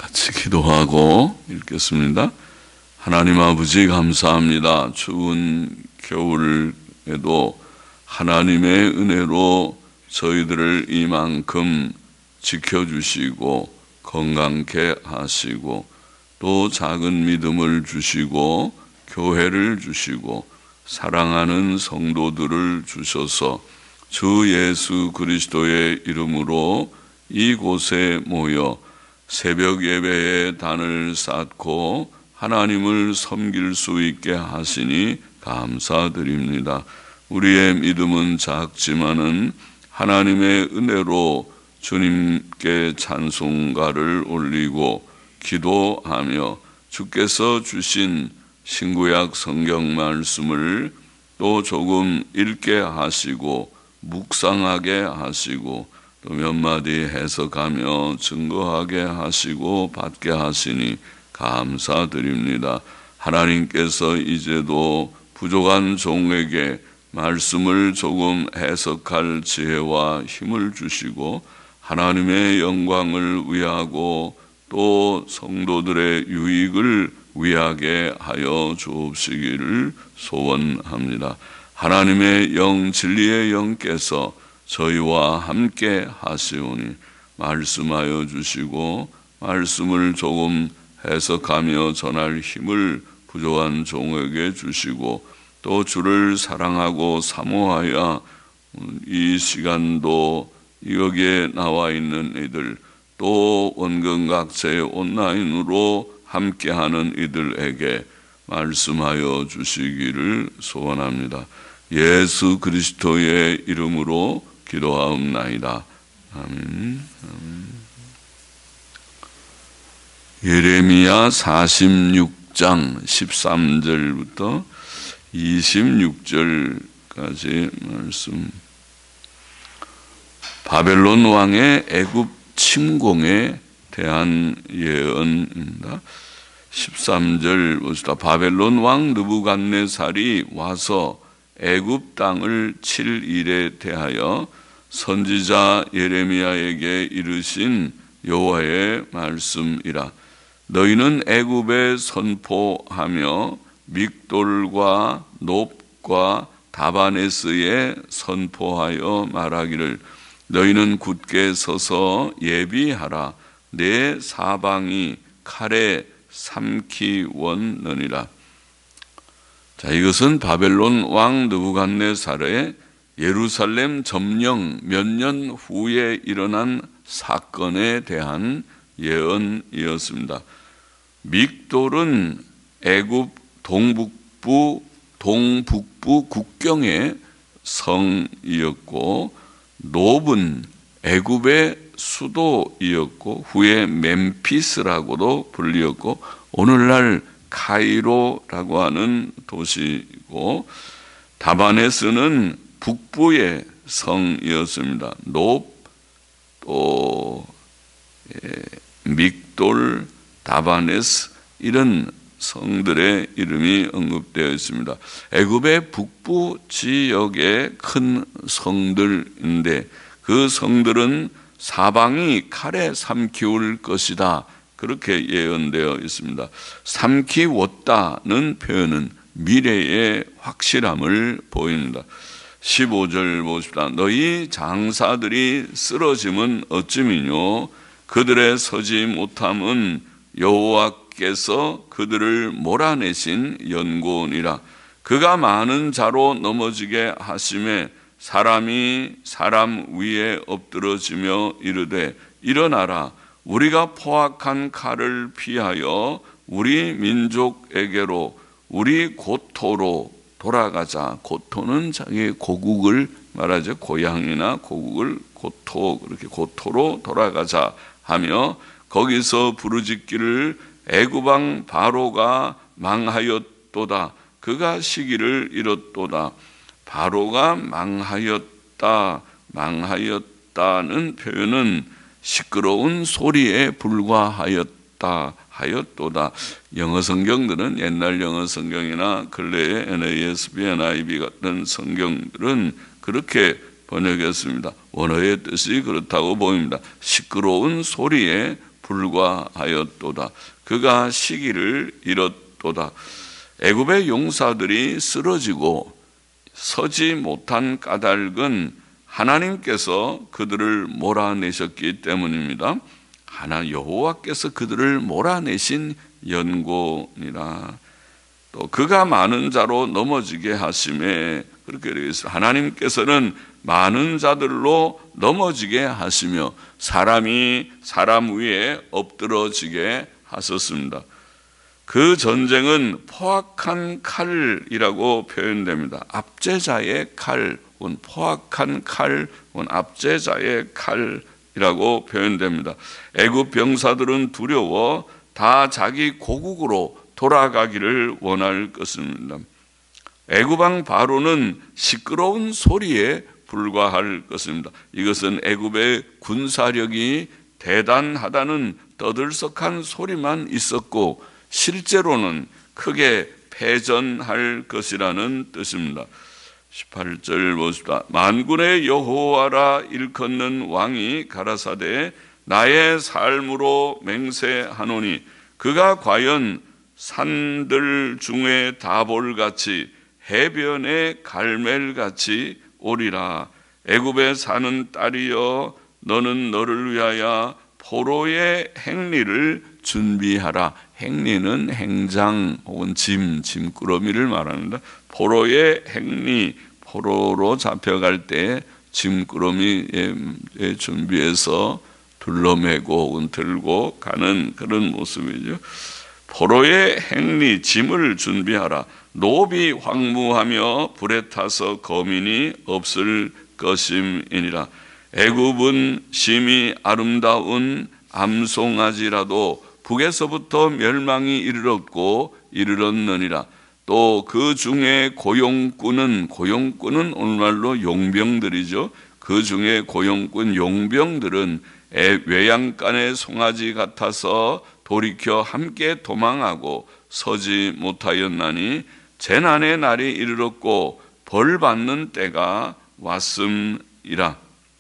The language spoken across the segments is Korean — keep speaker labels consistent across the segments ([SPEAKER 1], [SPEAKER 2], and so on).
[SPEAKER 1] 같이 기도하고 읽겠습니다. 하나님 아버지 감사합니다. 추운 겨울에도 하나님의 은혜로 저희들을 이만큼 지켜주시고 건강케 하시고 또 작은 믿음을 주시고 교회를 주시고 사랑하는 성도들을 주셔서 주 예수 그리스도의 이름으로 이곳에 모여 새벽 예배에 단을 쌓고 하나님을 섬길 수 있게 하시니 감사드립니다. 우리의 믿음은 작지만은 하나님의 은혜로 주님께 찬송가를 올리고 기도하며 주께서 주신 신구약 성경 말씀을 또 조금 읽게 하시고 묵상하게 하시고 또 몇 마디 해석하며 증거하게 하시고 받게 하시니 감사드립니다. 하나님께서 이제도 부족한 종에게 말씀을 조금 해석할 지혜와 힘을 주시고 하나님의 영광을 위하고 또 성도들의 유익을 위하게 하여 주옵시기를 소원합니다. 하나님의 영 진리의 영께서 저희와 함께 하시오니 말씀하여 주시고 말씀을 조금 해석하며 전할 힘을 부족한 종에게 주시고 또 주를 사랑하고 사모하여 이 시간도 여기에 나와 있는 이들 또 원근각제 온라인으로 함께하는 이들에게 말씀하여 주시기를 소원합니다. 예수 그리스도의 이름으로 기도하옵나이다. 아멘. 예레미야 46장 13절부터 26절까지 말씀. 바벨론 왕의 애굽 침공에 대한 예언입니다. 13절 봅시다. 바벨론 왕 느부갓네살이 와서 애굽 땅을 칠 일에 대하여 선지자 예레미야에게 이르신 여호와의 말씀이라. 너희는 애굽에 선포하며 믹돌과 놉과 다바네스에 선포하여 말하기를 너희는 굳게 서서 예비하라. 내 사방이 칼에 삼키웠느니라. 자, 이것은 바벨론 왕 느부갓네살의 예루살렘 점령 몇 년 후에 일어난 사건에 대한 예언이었습니다. 믹돌은 애굽 동북부 국경의 성이었고 놉은 애굽의 수도이었고 후에 멤피스라고도 불리었고 오늘날 카이로라고 하는 도시고 다바네스는 북부의 성이었습니다. 놉, 또 믹돌, 다바네스 이런 성들의 이름이 언급되어 있습니다. 애굽의 북부 지역의 큰 성들인데 그 성들은 사방이 칼에 삼키울 것이다. 그렇게 예언되어 있습니다. 삼키웠다는 표현은 미래의 확실함을 보입니다. 15절 보십시다. 너희 장사들이 쓰러짐은 어찌미뇨 그들의 서지 못함은 여호와께서 그들을 몰아내신 연고니라. 그가 많은 자로 넘어지게 하심에 사람이 사람 위에 엎드러지며 이르되 일어나라. 우리가 포악한 칼을 피하여 우리 민족에게로 우리 고토로 돌아가자. 고토는 자기 고국을 말하죠. 고향이나 고국을 고토, 그렇게 고토로 돌아가자 하며 거기서 부르짖기를 애굽왕 바로가 망하였도다. 그가 시기를 잃었도다. 바로가 망하였다는 표현은 시끄러운 소리에 불과하였다 하였도다. 영어 성경들은 옛날 영어 성경이나 근래의 NASB, NIV 같은 성경들은 그렇게 번역했습니다. 원어의 뜻이 그렇다고 보입니다. 시끄러운 소리에 불과하였도다. 그가 시기를 잃었도다. 애굽의 용사들이 쓰러지고 서지 못한 까닭은 하나님께서 그들을 몰아내셨기 때문입니다. 여호와께서 그들을 몰아내신 연고니라. 또 그가 많은 자로 넘어지게 하심에, 그렇게 되어 있어요. 하나님께서는 많은 자들로 넘어지게 하시며 사람이 사람 위에 엎드러지게 하셨습니다. 그 전쟁은 포악한 칼이라고 표현됩니다. 압제자의 칼, 포악한 칼, 압제자의 칼이라고 표현됩니다. 애굽 병사들은 두려워 다 자기 고국으로 돌아가기를 원할 것입니다. 애굽 왕 바로는 시끄러운 소리에 불과할 것입니다. 이것은 애굽의 군사력이 대단하다는 떠들썩한 소리만 있었고 실제로는 크게 패전할 것이라는 뜻입니다. 18절 보십시다. 만군의 여호와라 일컫는 왕이 가라사대 나의 삶으로 맹세하노니 그가 과연 산들 중에 다볼같이 해변의 갈멜같이 오리라. 애굽에 사는 딸이여 너는 너를 위하여 포로의 행리를 준비하라. 행리는 행장 혹은 짐꾸러미를 말합니다. 포로의 행리, 포로로 잡혀갈 때 짐꾸러미에 준비해서 둘러매고 혹은 들고 가는 그런 모습이죠. 포로의 행리, 짐을 준비하라. 노비 황무하며 불에 타서 거민이 없을 것임이니라. 애굽은 심히 아름다운 암송아지라도 북에서부터 멸망이 이르렀느니라. 또 그 중에 고용꾼은 오늘날로 용병들이죠. 그 중에 고용꾼 용병들은 외양간의 송아지 같아서 돌이켜 함께 도망하고 서지 못하였나니 재난의 날이 이르렀고 벌받는 때가 왔음이라.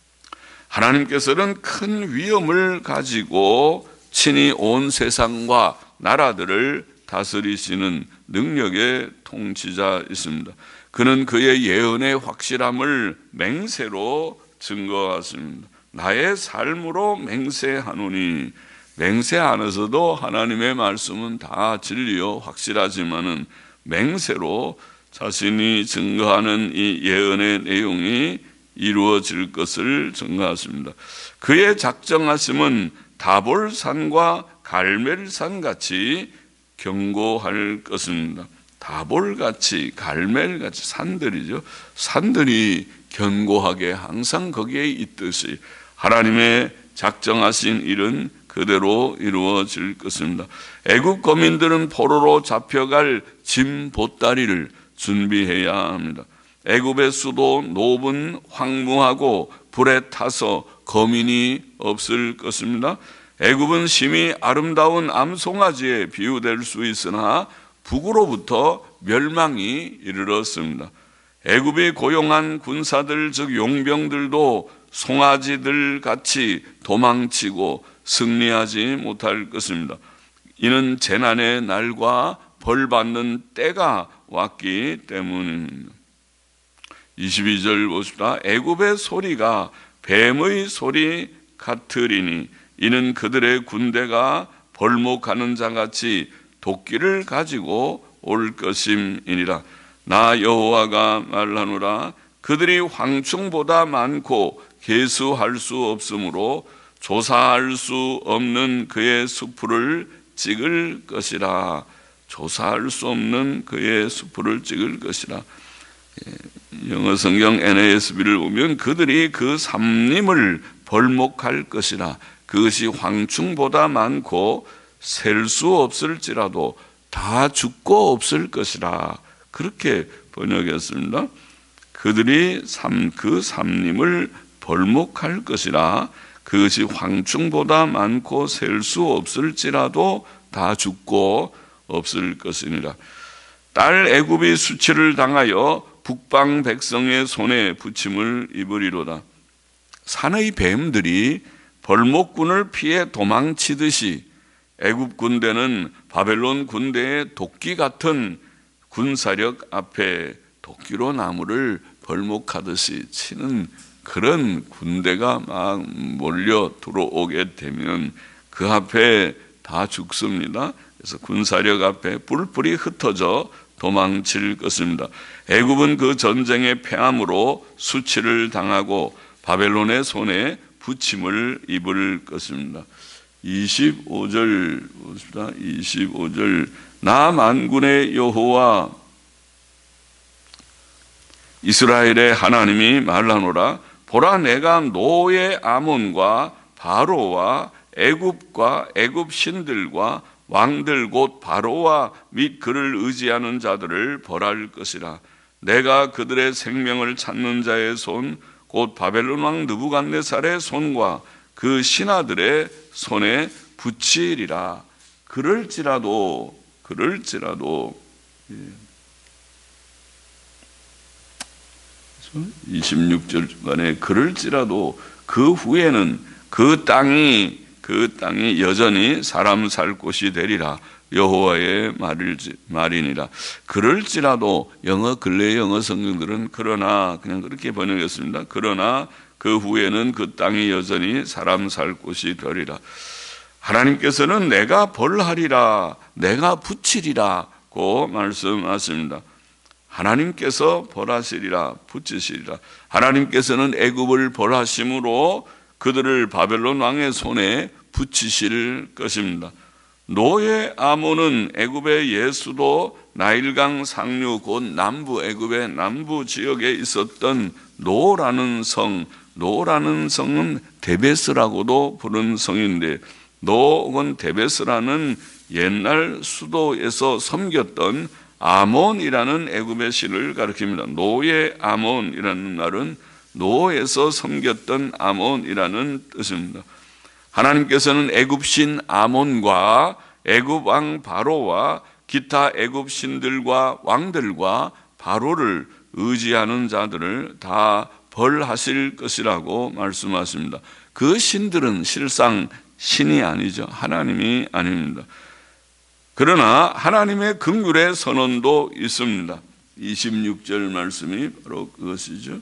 [SPEAKER 1] 하나님께서는 큰 위엄을 가지고 친히 온 세상과 나라들을 다스리시는 능력의 통치자이십니다. 그는 그의 예언의 확실함을 맹세로 증거하십니다. 나의 삶으로 맹세하노니, 맹세 안에서도 하나님의 말씀은 다 진리요 확실하지만은 맹세로 자신이 증거하는 이 예언의 내용이 이루어질 것을 증거하십니다. 그의 작정하심은 다볼산과 갈멜산 같이 견고할 것입니다. 다볼같이 갈멜같이 산들이죠. 산들이 견고하게 항상 거기에 있듯이 하나님의 작정하신 일은 그대로 이루어질 것입니다. 애굽 거민들은 포로로 잡혀갈 짐 보따리를 준비해야 합니다. 애굽의 수도 노브는 황무하고 불에 타서 거민이 없을 것입니다. 애굽은 심히 아름다운 암송아지에 비유될 수 있으나 북으로부터 멸망이 이르렀습니다. 애굽이 고용한 군사들 즉 용병들도 송아지들 같이 도망치고 승리하지 못할 것입니다. 이는 재난의 날과 벌받는 때가 왔기 때문입니다. 22절 보십시다. 애굽의 소리가 뱀의 소리 같으리니 이는 그들의 군대가 벌목하는 자같이 도끼를 가지고 올 것임이니라. 나 여호와가 말하노라. 그들이 황충보다 많고 계수할 수 없으므로 조사할 수 없는 그의 수풀을 찍을 것이라. 조사할 수 없는 그의 수풀을 찍을 것이라. 영어 성경 NASB를 보면 그들이 그 삼림을 벌목할 것이라. 그것이 황충보다 많고 셀 수 없을지라도 다 죽고 없을 것이라. 그렇게 번역했습니다. 그들이 그 삼림을 벌목할 것이라. 그것이 황충보다 많고 셀 수 없을지라도 다 죽고 없을 것이니라. 딸 애굽이 수치를 당하여 북방 백성의 손에 부침을 입으리로다. 산의 뱀들이 벌목군을 피해 도망치듯이 애굽 군대는 바벨론 군대의 도끼 같은 군사력 앞에 도끼로 나무를 벌목하듯이 치는 그런 군대가 막 몰려 들어오게 되면 그 앞에 다 죽습니다. 그래서 군사력 앞에 뿔뿔이 흩어져 도망칠 것입니다. 애굽은 그 전쟁의 패함으로 수치를 당하고 바벨론의 손에 부침을 입을 것입니다. 25절 봅시다. 25절 나 만군의 여호와 이스라엘의 하나님이 말하노라. 보라, 내가 노의 아몬과 바로와 애굽과 애굽 신들과 왕들 곧 바로와 및 그를 의지하는 자들을 벌할 것이라. 내가 그들의 생명을 찾는 자의 손 곧 바벨론 왕 느부갓네살의 손과 그 신하들의 손에 붙이리라. 그럴지라도 26절 중간에 그럴지라도 그 후에는 그 땅이 여전히 사람 살 곳이 되리라. 여호와의 말이니라. 그럴지라도 근래 영어 성경들은 그러나 그냥 그렇게 번역했습니다. 그러나 그 후에는 그 땅이 여전히 사람 살 곳이 되리라. 하나님께서는 내가 벌하리라, 내가 붙이리라고 말씀하십니다. 하나님께서 벌하시리라, 붙이시리라. 하나님께서는 애굽을 벌하심으로 그들을 바벨론 왕의 손에 붙이실 것입니다. 노의 아몬은 애굽의 예수도 나일강 상류 곧 남부 애굽의 남부 지역에 있었던 노라는 성은 데베스라고도 부른 성인데, 노 혹은 데베스라는 옛날 수도에서 섬겼던 아몬이라는 애굽의 신을 가리킵니다. 노의 아몬이라는 말은 노에서 섬겼던 아몬이라는 뜻입니다. 하나님께서는 애굽 신 아몬과 애굽 왕 바로와 기타 애굽 신들과 왕들과 바로를 의지하는 자들을 다 벌하실 것이라고 말씀하십니다. 그 신들은 실상 신이 아니죠. 하나님이 아닙니다. 그러나 하나님의 긍휼의 선언도 있습니다. 26절 말씀이 바로 그것이죠.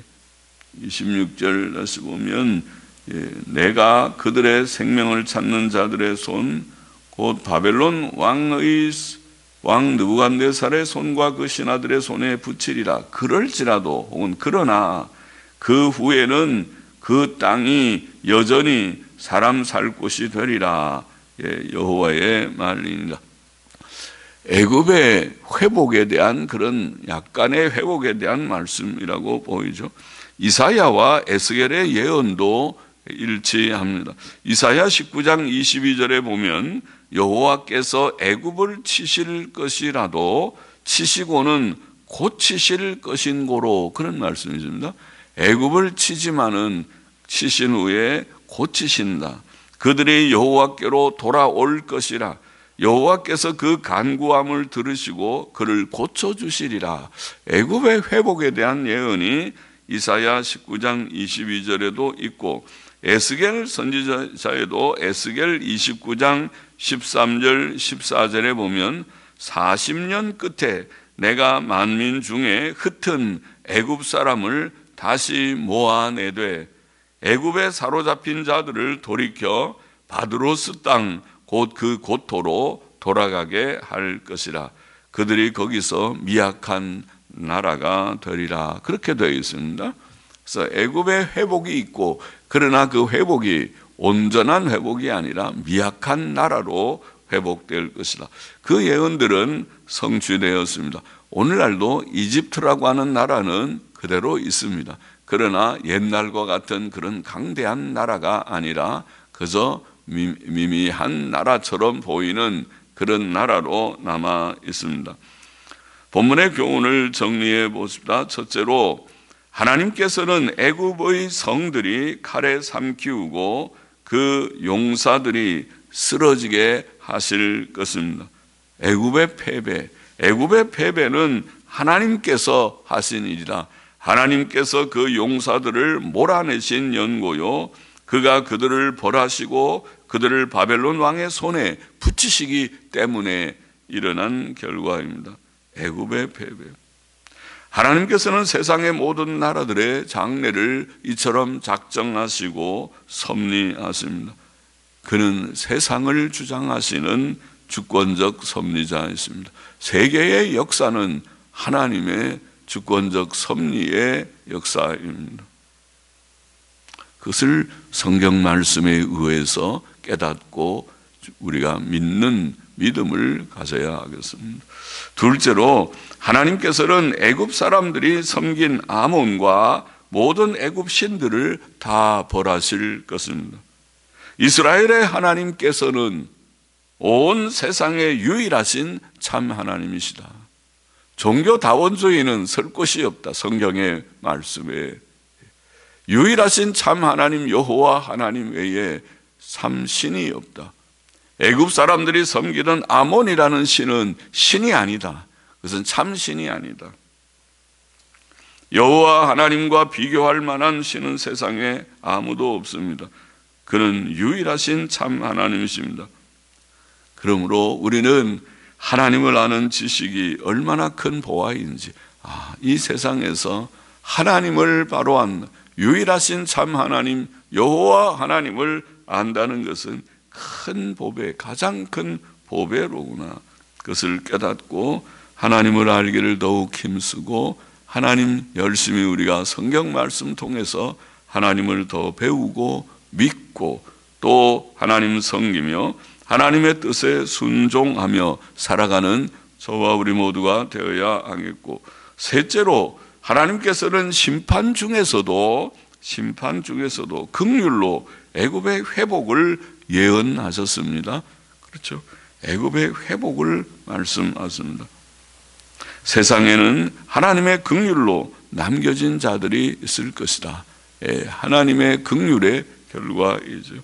[SPEAKER 1] 26절 다시 보면 내가 그들의 생명을 찾는 자들의 손 곧 바벨론 왕의 왕 느부갓네살의 손과 그 신하들의 손에 붙이리라. 그럴지라도 혹은 그러나 그 후에는 그 땅이 여전히 사람 살 곳이 되리라. 여호와의 말입니다. 애굽의 회복에 대한 그런 약간의 회복에 대한 말씀이라고 보이죠. 이사야와 에스겔의 예언도 일치합니다. 이사야 19장 22절에 보면 여호와께서 애굽을 치실 것이라도 치시고는 고치실 것인고로, 그런 말씀이 있습니다. 애굽을 치지만은 치신 후에 고치신다. 그들이 여호와께로 돌아올 것이라. 여호와께서 그 간구함을 들으시고 그를 고쳐주시리라. 애굽의 회복에 대한 예언이 이사야 19장 22절에도 있고, 에스겔 선지자에도 에스겔 29장 13절 14절에 보면 40년 끝에 내가 만민 중에 흩은 애굽 사람을 다시 모아내되 애굽에 사로잡힌 자들을 돌이켜 바드로스 땅 곧 그 고토로 돌아가게 할 것이라. 그들이 거기서 미약한 나라가 되리라. 그렇게 되어 있습니다. 그래서 애굽의 회복이 있고, 그러나 그 회복이 온전한 회복이 아니라 미약한 나라로 회복될 것이다. 그 예언들은 성취되었습니다. 오늘날도 이집트라고 하는 나라는 그대로 있습니다. 그러나 옛날과 같은 그런 강대한 나라가 아니라 그저 미미한 나라처럼 보이는 그런 나라로 남아 있습니다. 본문의 교훈을 정리해 보십시다. 첫째로, 하나님께서는 애굽의 성들이 칼에 삼키우고 그 용사들이 쓰러지게 하실 것입니다. 애굽의 패배는 하나님께서 하신 일이라. 하나님께서 그 용사들을 몰아내신 연고요, 그가 그들을 벌하시고 그들을 바벨론 왕의 손에 붙이시기 때문에 일어난 결과입니다. 애굽의 패배. 하나님께서는 세상의 모든 나라들의 장래를 이처럼 작정하시고 섭리하십니다. 그는 세상을 주장하시는 주권적 섭리자이십니다. 세계의 역사는 하나님의 주권적 섭리의 역사입니다. 그것을 성경 말씀에 의해서 깨닫고 우리가 믿는 믿음을 가져야 하겠습니다. 둘째로 하나님께서는 애굽 사람들이 섬긴 아몬과 모든 애굽 신들을 다 벌하실 것입니다. 이스라엘의 하나님께서는 온 세상에 유일하신 참 하나님이시다. 종교다원주의는 설 곳이 없다. 성경의 말씀에 유일하신 참 하나님 여호와 하나님 외에 삼신이 없다. 애굽 사람들이 섬기던 아몬이라는 신은 신이 아니다. 그것은 참신이 아니다. 여호와 하나님과 비교할 만한 신은 세상에 아무도 없습니다. 그는 유일하신 참 하나님이십니다. 그러므로 우리는 하나님을 아는 지식이 얼마나 큰 보화인지, 이 세상에서 하나님을 바로 안 유일하신 참 하나님 여호와 하나님을 안다는 것은 큰 보배, 가장 큰 보배로구나. 그것을 깨닫고 하나님을 알기를 더욱 힘쓰고 하나님 열심히 우리가 성경 말씀 통해서 하나님을 더 배우고 믿고 또 하나님 섬기며 하나님의 뜻에 순종하며 살아가는 저와 우리 모두가 되어야 하겠고, 셋째로 하나님께서는 심판 중에서도 긍휼로 애굽의 회복을 예언하셨습니다. 그렇죠? 애굽의 회복을 말씀하십니다. 세상에는 하나님의 긍휼로 남겨진 자들이 있을 것이다. 하나님의 긍휼의 결과이죠.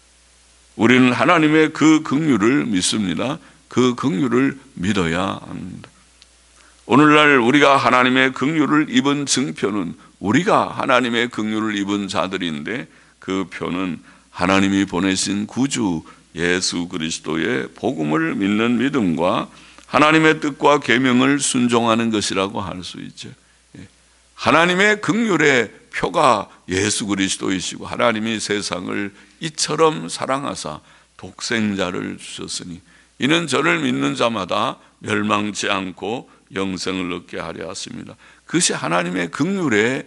[SPEAKER 1] 우리는 하나님의 그 긍휼을 믿습니다. 그 긍휼을 믿어야 합니다. 오늘날 우리가 하나님의 긍휼을 입은 증표는 우리가 하나님의 긍휼을 입은 자들인데, 그 표는 하나님이 보내신 구주 예수 그리스도의 복음을 믿는 믿음과 하나님의 뜻과 계명을 순종하는 것이라고 할 수 있죠. 하나님의 긍휼의 표가 예수 그리스도이시고, 하나님이 세상을 이처럼 사랑하사 독생자를 주셨으니 이는 저를 믿는 자마다 멸망치 않고 영생을 얻게 하려 하십니다. 그것이 하나님의 긍휼의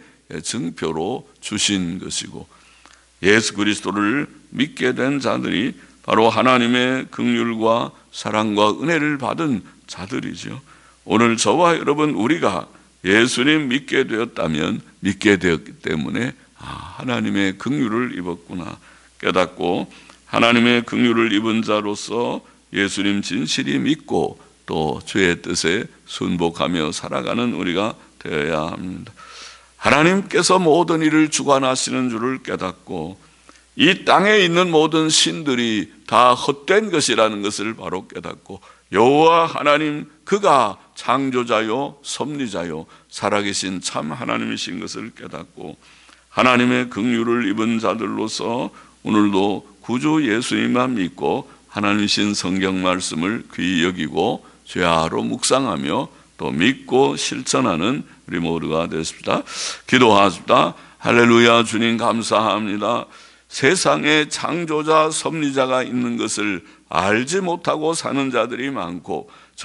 [SPEAKER 1] 증표로 주신 것이고, 예수 그리스도를 믿게 된 자들이 바로 하나님의 긍휼과 사랑과 은혜를 받은 자들이죠. 오늘 저와 여러분 우리가 예수님 믿게 되었다면, 믿게 되었기 때문에 하나님의 긍휼을 입었구나 깨닫고, 하나님의 긍휼을 입은 자로서 예수님 진실이 믿고 또 주의 뜻에 순복하며 살아가는 우리가 되어야 합니다. 하나님께서 모든 일을 주관하시는 줄을 깨닫고, 이 땅에 있는 모든 신들이 다 헛된 것이라는 것을 바로 깨닫고, 여호와 하나님 그가 창조자요 섭리자요 살아계신 참 하나님이신 것을 깨닫고, 하나님의 긍휼을 입은 자들로서 오늘도 구주 예수님만 믿고 하나님이신 성경 말씀을 귀히 여기고 죄하로 묵상하며 또 믿고 실천하는 우리 모두가 되십시다. 기도하십시다. 할렐루야. 주님 감사합니다. 세상에 창조자 섭리자가 있는 것을 알지 못하고 사는 자들이 많고,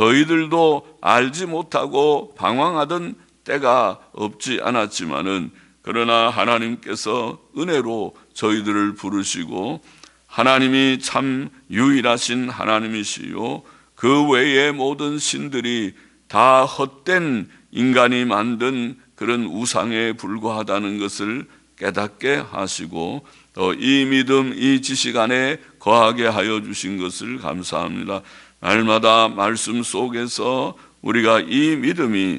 [SPEAKER 1] 저희들도 알지 못하고 방황하던 때가 없지 않았지만은, 그러나 하나님께서 은혜로 저희들을 부르시고 하나님이 참 유일하신 하나님이시요 그 외의 모든 신들이 다 헛된 인간이 만든 그런 우상에 불과하다는 것을 깨닫게 하시고 또 이 믿음, 이 지식 안에 거하게 하여 주신 것을 감사합니다. 날마다 말씀 속에서 우리가 이 믿음이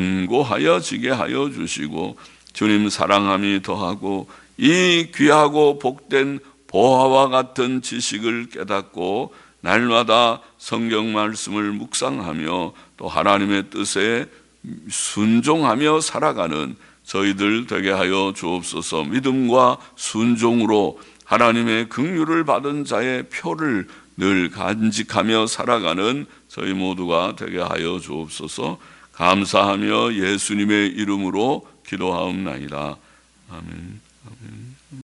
[SPEAKER 1] 견고하여지게 하여 주시고 주님 사랑함이 더하고 이 귀하고 복된 보화와 같은 지식을 깨닫고 날마다 성경 말씀을 묵상하며 또 하나님의 뜻에 순종하며 살아가는 저희들 되게 하여 주옵소서. 믿음과 순종으로 하나님의 긍휼을 받은 자의 표를 늘 간직하며 살아가는 저희 모두가 되게 하여 주옵소서. 감사하며 예수님의 이름으로 기도하옵나이다. 아멘. 아멘.